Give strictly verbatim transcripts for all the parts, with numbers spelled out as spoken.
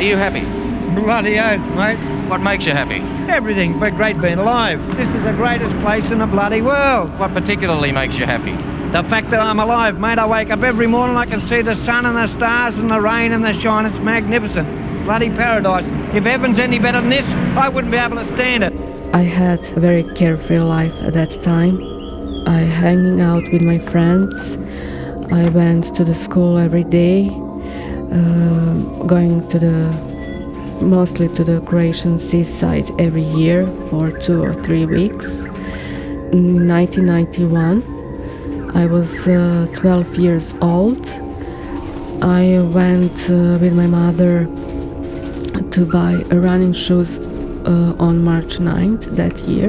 you happy? Bloody oath, mate. What makes you happy? Everything but great being alive. This is the greatest place in the bloody world. What particularly makes you happy? The fact that I'm alive, mate. I wake up every morning, I can see the sun and the stars and the rain and the shine. It's magnificent. Bloody paradise. If heaven's any better than this, I wouldn't be able to stand it. I had a very carefree life at that time. I hanging out with my friends. I went to the school every day, uh, going to the mostly to the Croatian seaside every year for two or three weeks. In nineteen ninety-one, I was uh, twelve years old. I went uh, with my mother to buy running shoes uh, on March ninth that year.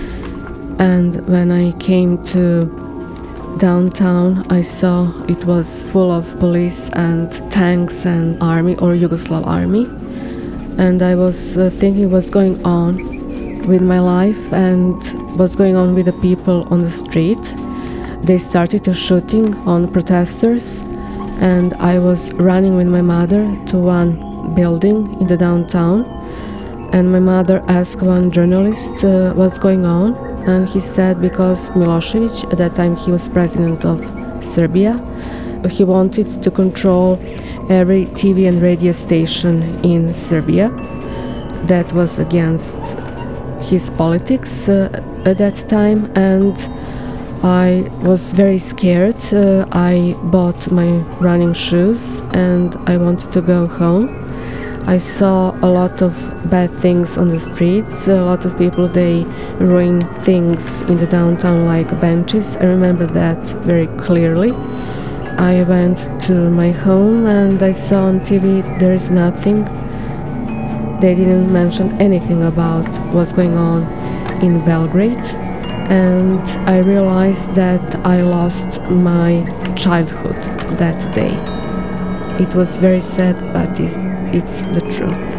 And when I came to downtown, I saw it was full of police and tanks and army or Yugoslav army. And I was uh, thinking what's going on with my life and what's going on with the people on the street. They started a shooting on protesters, and I was running with my mother to one building in the downtown, and my mother asked one journalist uh, what's going on, and he said because Milosevic, at that time he was president of Serbia, he wanted to control every T V and radio station in Serbia. That was against his politics uh, at that time, and I was very scared. Uh, I bought my running shoes and I wanted to go home. I saw a lot of bad things on the streets. A lot of people, they ruin things in the downtown like benches. I remember that very clearly. I went to my home and I saw on T V there is nothing. They didn't mention anything about what's going on in Belgrade. And I realized that I lost my childhood that day. It was very sad, but it, it's the truth.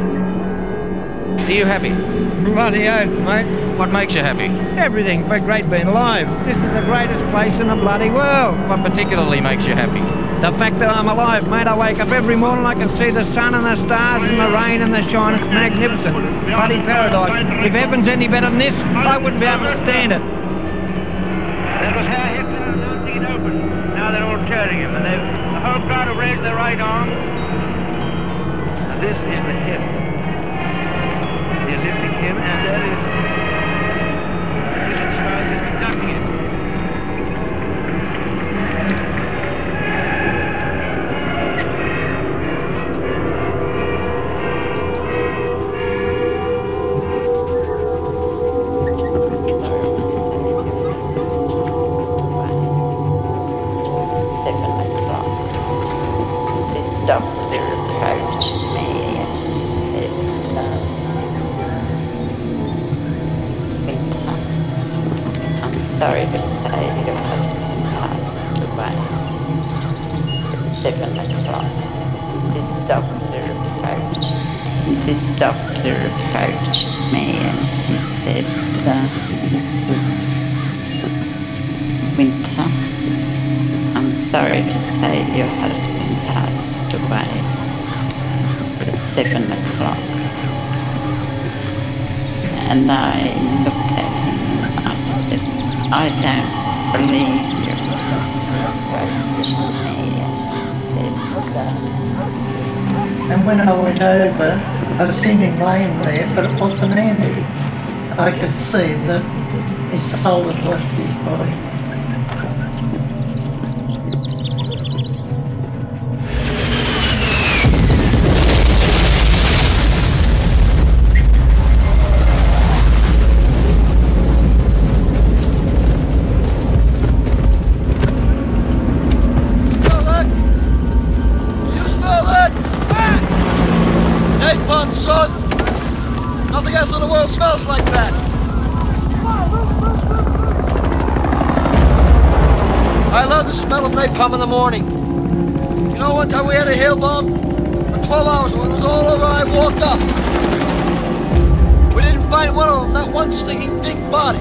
Are you happy? Bloody oath, mate. What makes you happy? Everything but great being alive. This is the greatest place in the bloody world. What particularly makes you happy? The fact that I'm alive, mate. I wake up every morning, I can see the sun and the stars and the rain and the shine. It's magnificent. Bloody paradise. If heaven's any better than this, I wouldn't be able to stand it. That was how Hitler losing it open. Now they're all turning him, and the whole crowd have raised their right arm. And this is the hip. The Olympic hymn, and that is as far as it's conducting it. Doctor approached me and said, Winter, I'm sorry to say your husband passed away at seven o'clock. This doctor approached this doctor approached me and he said, uh, Missus Winter, I'm sorry to say your husband passed away at seven o'clock. And I looked at him and I said, I don't believe you. Approached me and said, and when I went over, I seen him laying there, but it wasn't Andy. I could see that his soul had left his body. Son, nothing else in the world smells like that. I love the smell of napalm in the morning. You know, one time we had a hail bomb for twelve hours. When it was all over, I walked up. We didn't find one of them, not one stinking big body.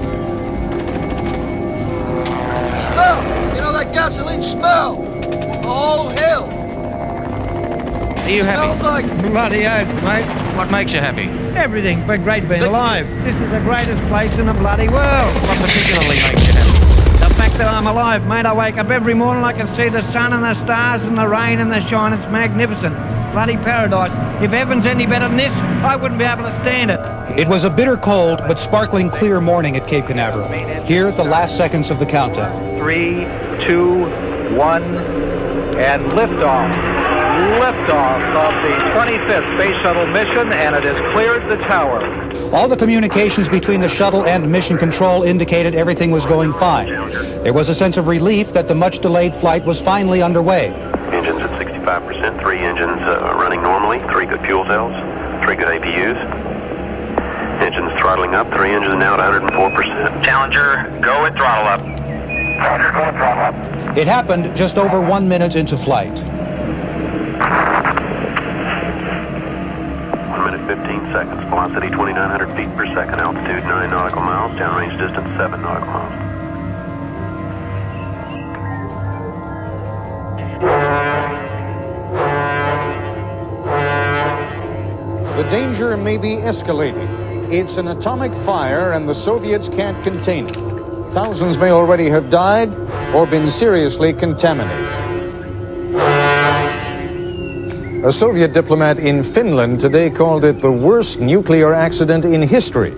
Smell, you know that gasoline smell, the whole hill. Are you Smells happy? like... Bloody oath, mate. What makes you happy? Everything but great being Vic- alive. This is the greatest place in the bloody world. What particularly makes you happy? The fact that I'm alive, mate. I wake up every morning, I can see the sun and the stars and the rain and the shine. It's magnificent. Bloody paradise. If heaven's any better than this, I wouldn't be able to stand it. It was a bitter cold but sparkling clear morning at Cape Canaveral. Here, the last seconds of the countdown. Three, two, one, and liftoff. Liftoff of the twenty-fifth Space Shuttle mission, and it has cleared the tower. All the communications between the shuttle and mission control indicated everything was going fine. There was a sense of relief that the much-delayed flight was finally underway. Engines at sixty-five percent, three engines uh, running normally, three good fuel cells, three good A P Us. Engines throttling up, three engines now at one hundred four percent. Challenger, go at throttle up. Challenger, go at throttle up. It happened just over one minute into flight. one minute fifteen seconds, velocity twenty-nine hundred feet per second, altitude nine nautical miles, downrange distance seven nautical miles. The danger may be escalating. It's an atomic fire and the Soviets can't contain it. Thousands may already have died or been seriously contaminated. A Soviet diplomat in Finland today called it the worst nuclear accident in history.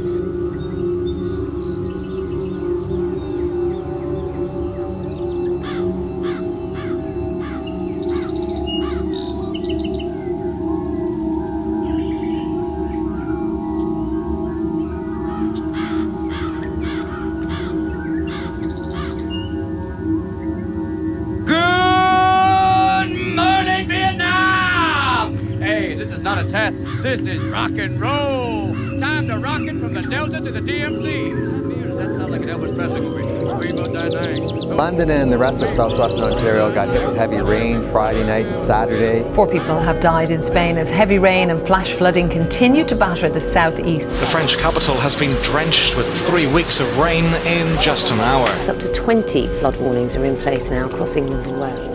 This is rock and roll. Time to rock it from the Delta to the D M Z. Does that sound like an Elvis Presley movie? London and the rest of southwestern Ontario got hit with heavy rain Friday night and Saturday. Four people have died in Spain as heavy rain and flash flooding continue to batter the southeast. The French capital has been drenched with three weeks of rain in just an hour. Up to twenty flood warnings are in place now across England and Wales.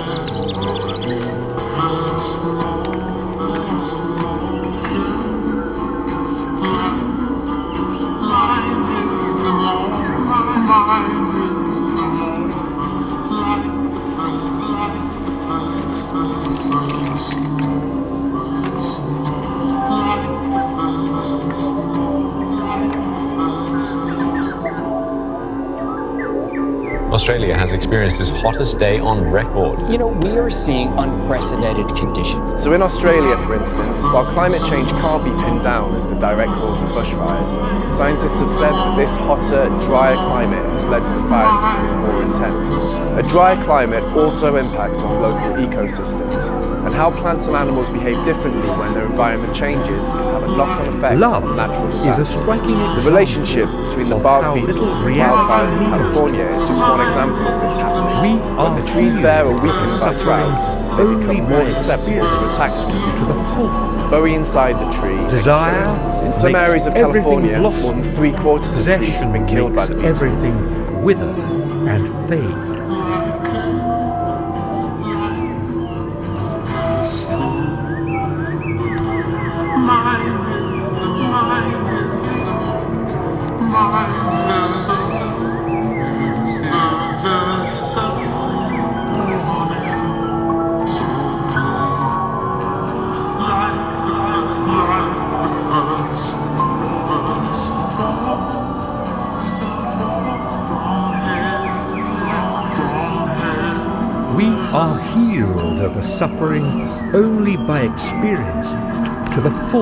Australia has experienced its hottest day on record. You know, we are seeing unprecedented conditions. So in Australia, for instance, while climate change can't be pinned down as the direct cause of bushfires, scientists have said that this hotter, drier climate has led to the fires becoming more intense. A drier climate also impacts on local ecosystems, and how plants and animals behave differently when their environment changes can have a knock-on effect Love on natural disasters. is a striking example. The relationship between the bark beetles and wildfires in California is just one example of this happening. We when the trees there are weakened by drought, they become more susceptible to attacks to the full. Bury inside the tree. Desire in some makes areas of everything California, blossom. more than three quarters of trees have been killed by makes beetles. everything wither and fade. We are healed of a suffering only by experiencing it to the full.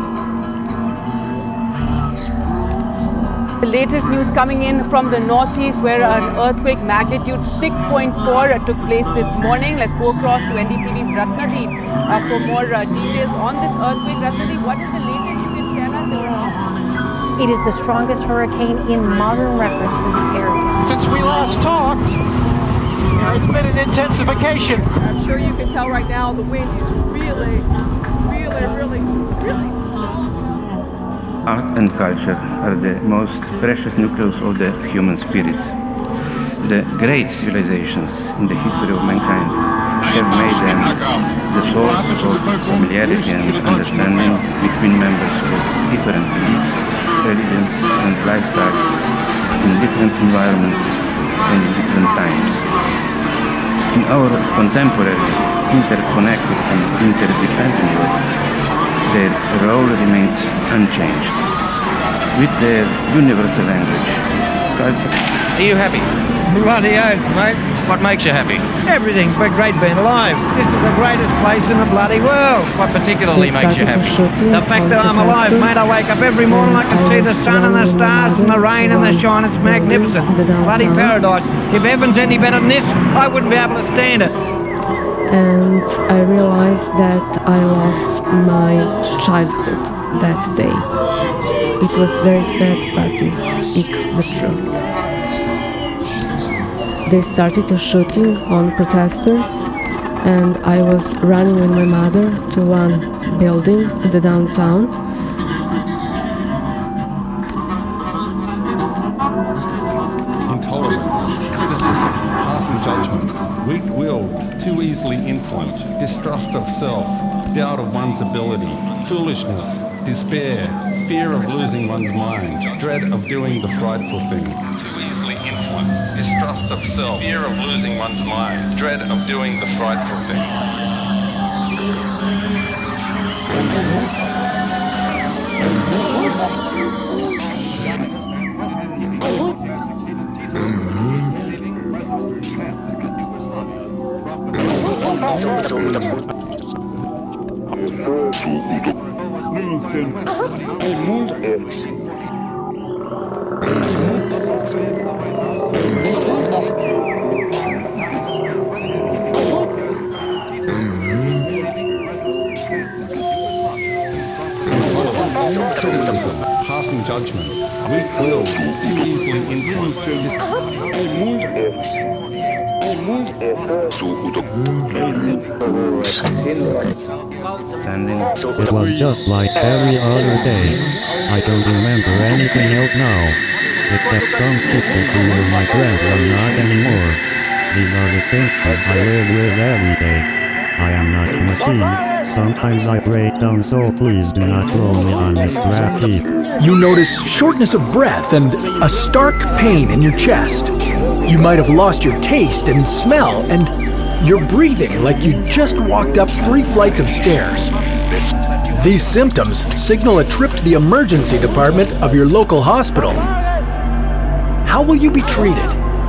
The latest news coming in from the northeast, where an earthquake magnitude six point four took place this morning. Let's go across to N D T V's Ratnadeep uh, for more uh, details on this earthquake. Ratnadeep, what is the latest you can tell us? It is the strongest hurricane in modern records for the area. Since we last talked, it's been an intensification. I'm sure you can tell right now the wind is really, really, really, really strong. Art and culture are the most precious nucleus of the human spirit. The great civilizations in the history of mankind have made them the source of familiarity and understanding between members of different beliefs, religions and lifestyles in different environments and in different times. In our contemporary, interconnected and interdependent world, their role remains unchanged. With their universal language, culture... Are you happy? Bloody oath, mate. What makes you happy? Everything but great being alive. This is the greatest place in the bloody world. What particularly makes you happy? The fact that I'm alive, mate. I wake up every morning, I can see the sun and the stars and the rain and the shine. It's magnificent. Bloody paradise. If heaven's any better than this, I wouldn't be able to stand it. And I realized that I lost my childhood that day. It was very sad, but it's the truth. They started a shooting on protesters, and I was running with my mother to one building in the downtown. Intolerance, criticism, passing judgments, weak-willed, too easily influenced, distrust of self, doubt of one's ability, foolishness, despair, fear of losing one's mind, dread of doing the frightful thing. Too easily influenced, distrust of self, fear of losing one's mind, dread of doing the frightful thing. Passing judgment, weak-willed, too easily influenced. It was just like every other day. I don't remember anything else now, except some people who were my friends are not anymore. These are the symptoms I live with every day. I am not a machine. Sometimes I break down, so please do not throw me on this scrap heap. You notice shortness of breath and a stark pain in your chest. You might have lost your taste and smell, and you're breathing like you just walked up three flights of stairs. These symptoms signal a trip to the emergency department of your local hospital. How will you be treated?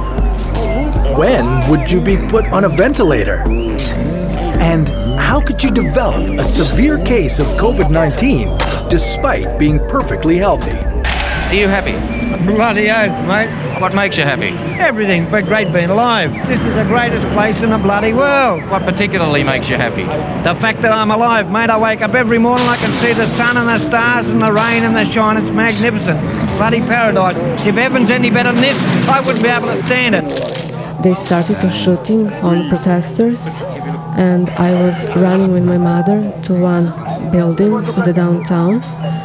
When would you be put on a ventilator? And how could you develop a severe case of COVID nineteen despite being perfectly healthy? Are you happy? Bloody oath, mate. What makes you happy? Everything but great being alive. This is the greatest place in the bloody world. What particularly makes you happy? The fact that I'm alive, mate. I wake up every morning, I can see the sun and the stars and the rain and the shine. It's magnificent. Bloody paradise. If heaven's any better than this, I wouldn't be able to stand it. They started a shooting on protesters, and I was running with my mother to one building in the downtown.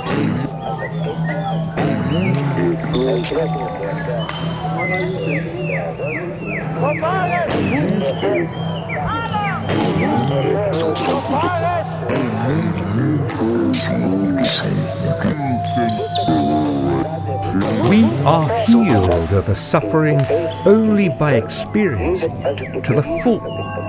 We are healed of a suffering only by experiencing it to the full.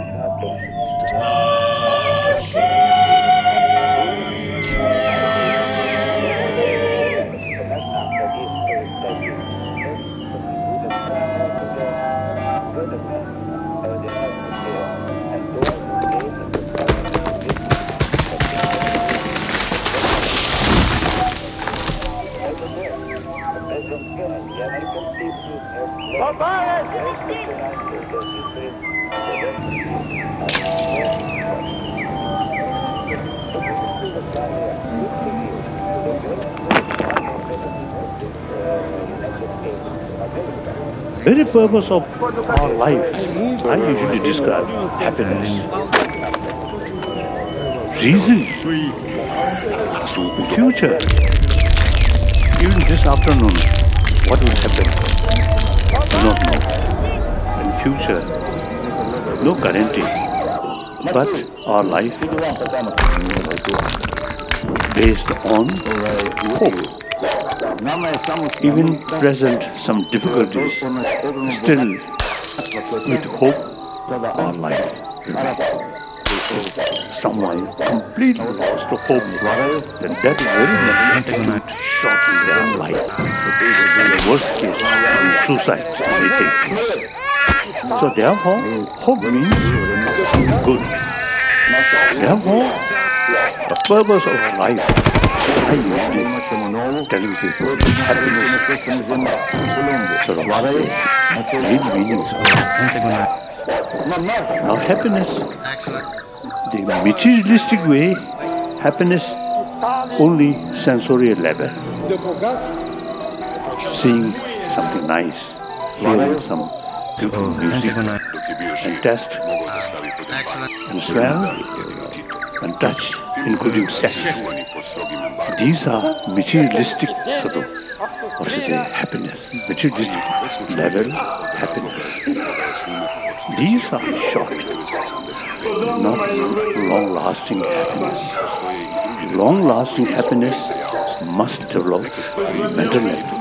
Very purpose of our life, I usually describe happiness. Reason, future. Even this afternoon, what will happen? Do not know. And future, no guarantee. but our life based on hope. Even present some difficulties, still with hope, our life remains. Someone completely lost to hope, then that very much shorten their life. In the worst case, suicide may take place. So therefore, hope means something good. Therefore, the purpose of life, I usually telling people, happiness sort of real meaning. Now happiness, the materialistic way, happiness only sensorial level. Seeing something nice, hearing some beautiful music, and taste, and smell, and touch, including sex. These are materialistic sort of, what's it, happiness, materialistic level happiness. These are short, not long-lasting happiness. Long-lasting happiness must develop mental level.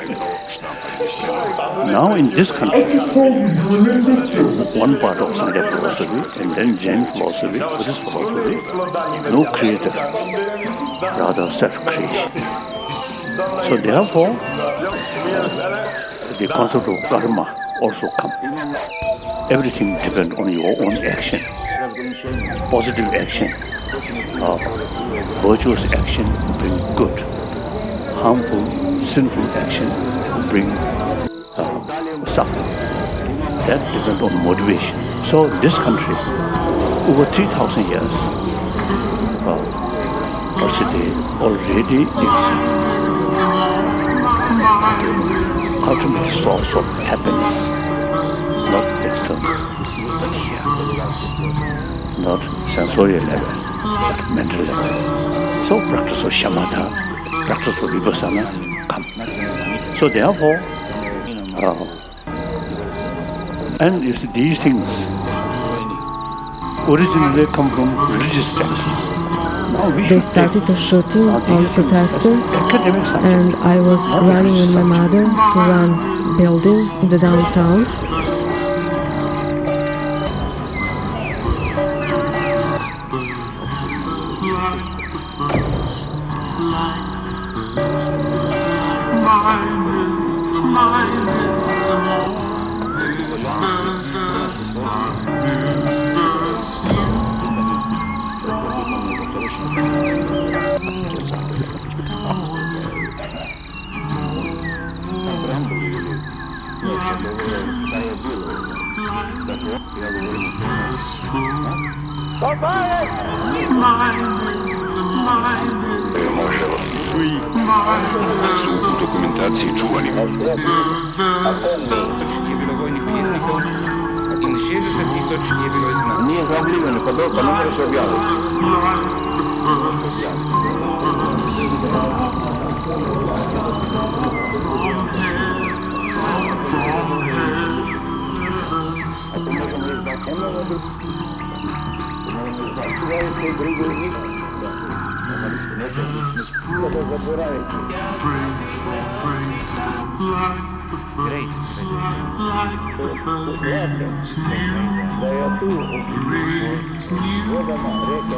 Now in this country, one part of Sankhya philosophy and then Jain philosophy, Buddhist philosophy, no creator, rather self-creation. So therefore, the concept of karma also comes. Everything depends on your own action. Positive action, uh, virtuous action bring good. Harmful, sinful action bring uh, suffering. That depends on motivation. So this country, over three thousand years, uh, already exists. Ultimate source of happiness, not external, but here. Not sensorial level, but mental level. So practice of shamatha, practice of vipassana come. So therefore, uh, and you see, these things originally come from religious texts. They started a shooting on protesters, and I was running with my mother to one building in the downtown. Su u dokumentaciji čuvani. Je bilo vojnih vježnikov in šestdeset tisoč je bilo izgnanih. Nije zabljiveno, pa dobro, pa ne možeš objaviti. Great.